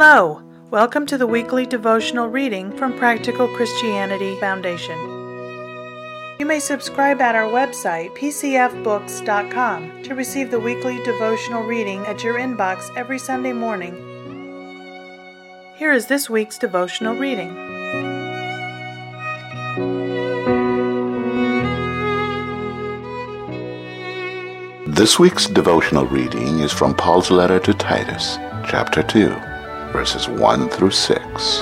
Hello! Welcome to the weekly devotional reading from Practical Christianity Foundation. You may subscribe at our website, pcfbooks.com, to receive the weekly devotional reading at your inbox every Sunday morning. Here is this week's devotional reading. This week's devotional reading is from Paul's letter to Titus, chapter 2, verses 1 through 6.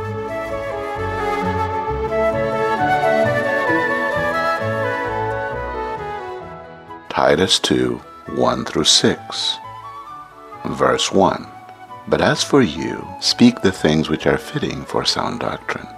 Titus 2, 1 through 6. Verse 1. But as for you, speak the things which are fitting for sound doctrine.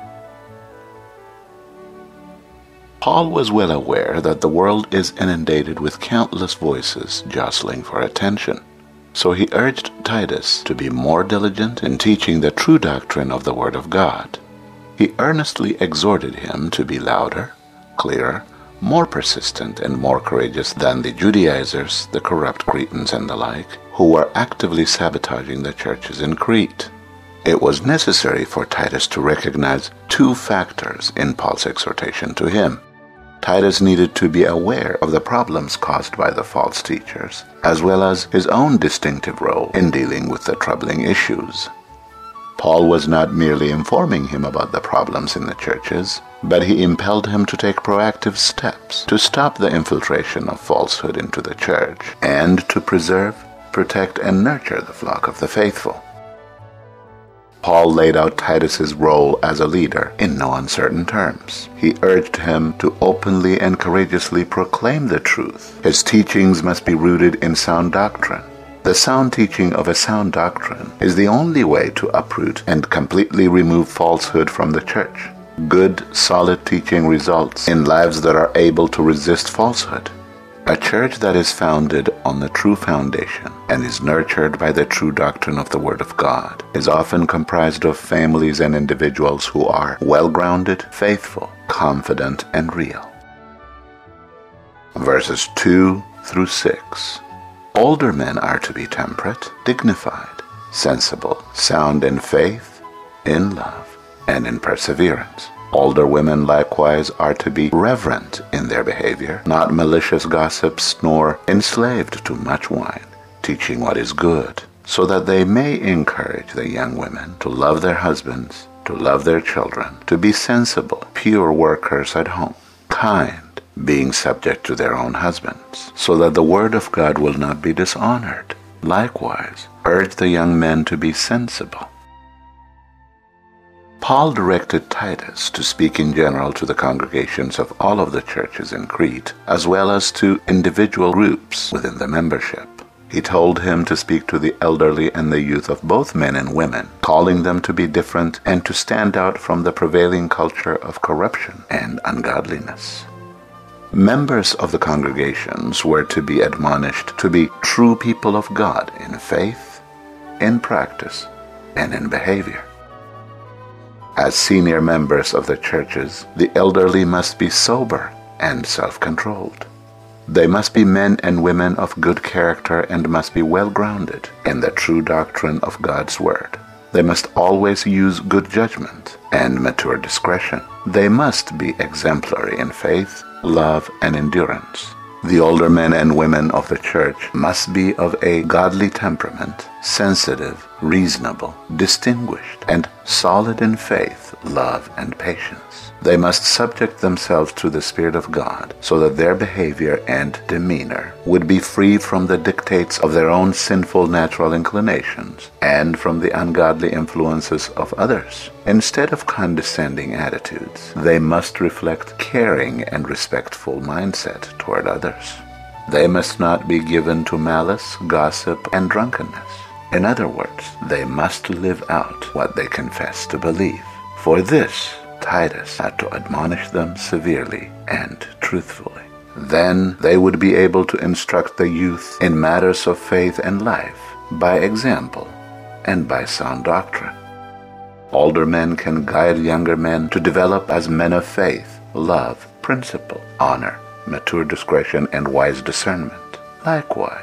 Paul was well aware that the world is inundated with countless voices jostling for attention. So he urged Titus to be more diligent in teaching the true doctrine of the Word of God. He earnestly exhorted him to be louder, clearer, more persistent, and more courageous than the Judaizers, the corrupt Cretans, and the like, who were actively sabotaging the churches in Crete. It was necessary for Titus to recognize two factors in Paul's exhortation to him. Titus needed to be aware of the problems caused by the false teachers, as well as his own distinctive role in dealing with the troubling issues. Paul was not merely informing him about the problems in the churches, but he impelled him to take proactive steps to stop the infiltration of falsehood into the church and to preserve, protect, and nurture the flock of the faithful. Paul laid out Titus's role as a leader in no uncertain terms. He urged him to openly and courageously proclaim the truth. His teachings must be rooted in sound doctrine. The sound teaching of a sound doctrine is the only way to uproot and completely remove falsehood from the church. Good, solid teaching results in lives that are able to resist falsehood. A church that is founded on the true foundation and is nurtured by the true doctrine of the Word of God is often comprised of families and individuals who are well-grounded, faithful, confident, and real. Verses 2 through 6. Older men are to be temperate, dignified, sensible, sound in faith, in love, and in perseverance. Older women likewise are to be reverent in their behavior, not malicious gossips, nor enslaved to much wine, teaching what is good, so that they may encourage the young women to love their husbands, to love their children, to be sensible, pure workers at home, kind, being subject to their own husbands, so that the word of God will not be dishonored. Likewise, urge the young men to be sensible. Paul directed Titus to speak in general to the congregations of all of the churches in Crete, as well as to individual groups within the membership. He told him to speak to the elderly and the youth of both men and women, calling them to be different and to stand out from the prevailing culture of corruption and ungodliness. Members of the congregations were to be admonished to be true people of God in faith, in practice, and in behavior. As senior members of the churches, the elderly must be sober and self-controlled. They must be men and women of good character and must be well-grounded in the true doctrine of God's Word. They must always use good judgment and mature discretion. They must be exemplary in faith, love, and endurance. The older men and women of the church must be of a godly temperament, sensitive, reasonable, distinguished, and solid in faith, love, and patience. They must subject themselves to the Spirit of God so that their behavior and demeanor would be free from the dictates of their own sinful natural inclinations and from the ungodly influences of others. Instead of condescending attitudes, they must reflect caring and respectful mindset toward others. They must not be given to malice, gossip, and drunkenness. In other words, they must live out what they confess to believe. For this, Titus had to admonish them severely and truthfully. Then they would be able to instruct the youth in matters of faith and life by example and by sound doctrine. Older men can guide younger men to develop as men of faith, love, principle, honor, mature discretion, and wise discernment. Likewise,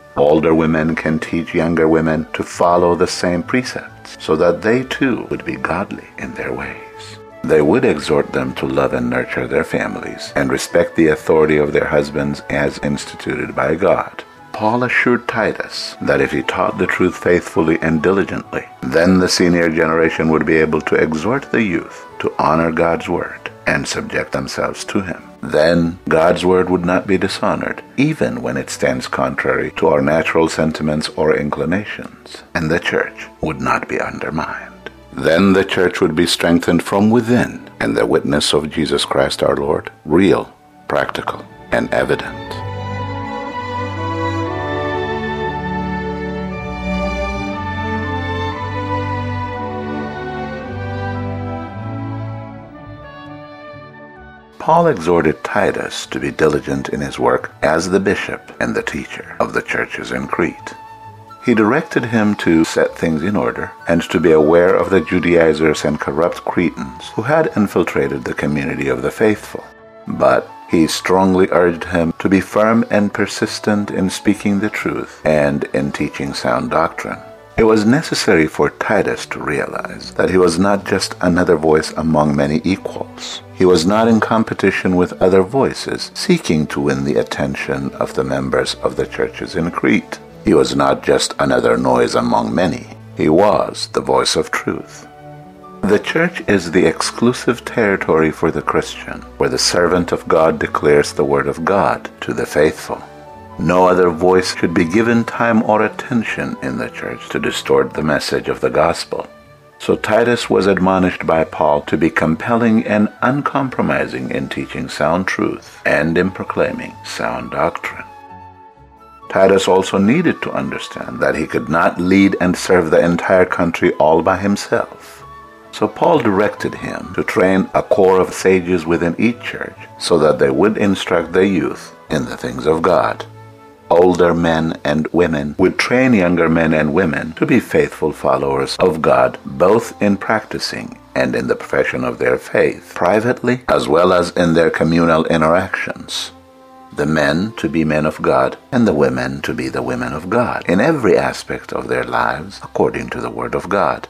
Older women can teach younger women to follow the same precepts so that they too would be godly in their ways. They would exhort them to love and nurture their families and respect the authority of their husbands as instituted by God. Paul assured Titus that if he taught the truth faithfully and diligently, then the senior generation would be able to exhort the youth to honor God's word and subject themselves to him. Then God's word would not be dishonored, even when it stands contrary to our natural sentiments or inclinations, and the church would not be undermined. Then the church would be strengthened from within, and the witness of Jesus Christ our Lord, real, practical, and evident. Paul exhorted Titus to be diligent in his work as the bishop and the teacher of the churches in Crete. He directed him to set things in order and to be aware of the Judaizers and corrupt Cretans who had infiltrated the community of the faithful. But he strongly urged him to be firm and persistent in speaking the truth and in teaching sound doctrine. It was necessary for Titus to realize that he was not just another voice among many equals. He was not in competition with other voices seeking to win the attention of the members of the churches in Crete. He was not just another noise among many. He was the voice of truth. The church is the exclusive territory for the Christian, where the servant of God declares the word of God to the faithful. No other voice should be given time or attention in the church to distort the message of the gospel. So Titus was admonished by Paul to be compelling and uncompromising in teaching sound truth and in proclaiming sound doctrine. Titus also needed to understand that he could not lead and serve the entire country all by himself. So Paul directed him to train a corps of sages within each church so that they would instruct the youth in the things of God. Older men and women would train younger men and women to be faithful followers of God, both in practicing and in the profession of their faith, privately as well as in their communal interactions. The men to be men of God, and the women to be the women of God, in every aspect of their lives according to the Word of God.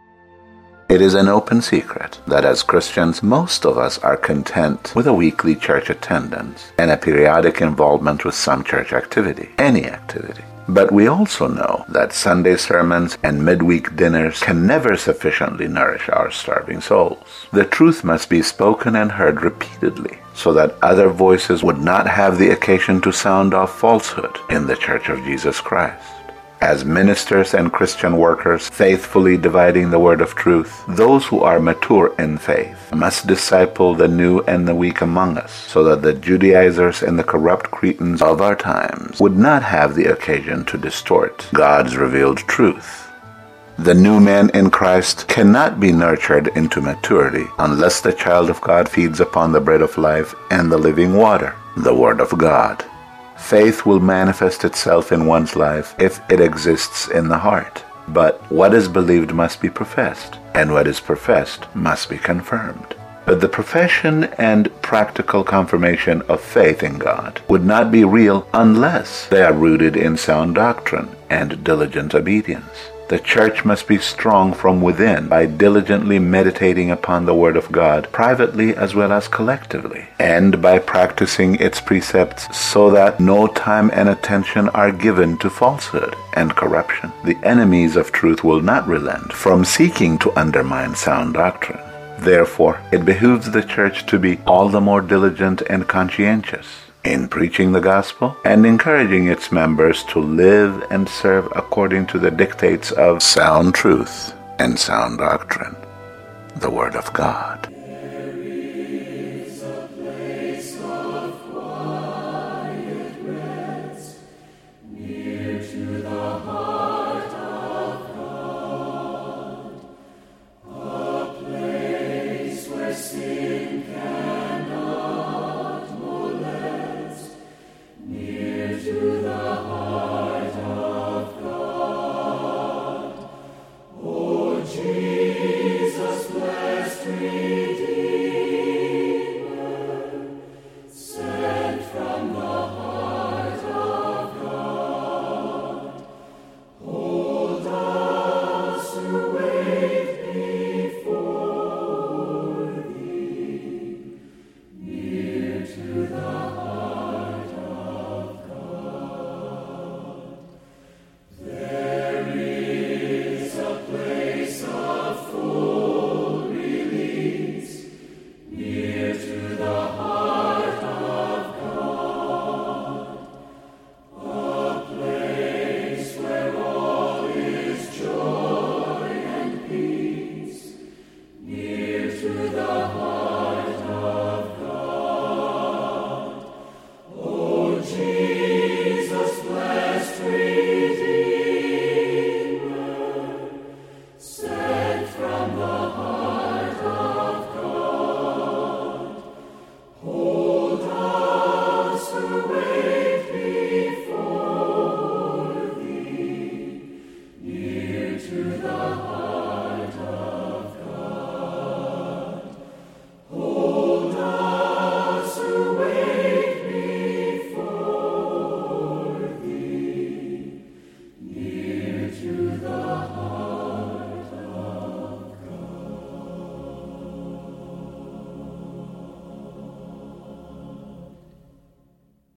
It is an open secret that as Christians, most of us are content with a weekly church attendance and a periodic involvement with some church activity, any activity. But we also know that Sunday sermons and midweek dinners can never sufficiently nourish our starving souls. The truth must be spoken and heard repeatedly so that other voices would not have the occasion to sound off falsehood in the Church of Jesus Christ. As ministers and Christian workers faithfully dividing the word of truth, those who are mature in faith must disciple the new and the weak among us, so that the Judaizers and the corrupt Cretans of our times would not have the occasion to distort God's revealed truth. The new man in Christ cannot be nurtured into maturity unless the child of God feeds upon the bread of life and the living water, the Word of God. Faith will manifest itself in one's life if it exists in the heart. But what is believed must be professed, and what is professed must be confirmed. But the profession and practical confirmation of faith in God would not be real unless they are rooted in sound doctrine and diligent obedience. The church must be strong from within by diligently meditating upon the Word of God privately as well as collectively, and by practicing its precepts so that no time and attention are given to falsehood and corruption. The enemies of truth will not relent from seeking to undermine sound doctrine. Therefore, it behooves the church to be all the more diligent and conscientious in preaching the gospel and encouraging its members to live and serve according to the dictates of sound truth and sound doctrine, the Word of God.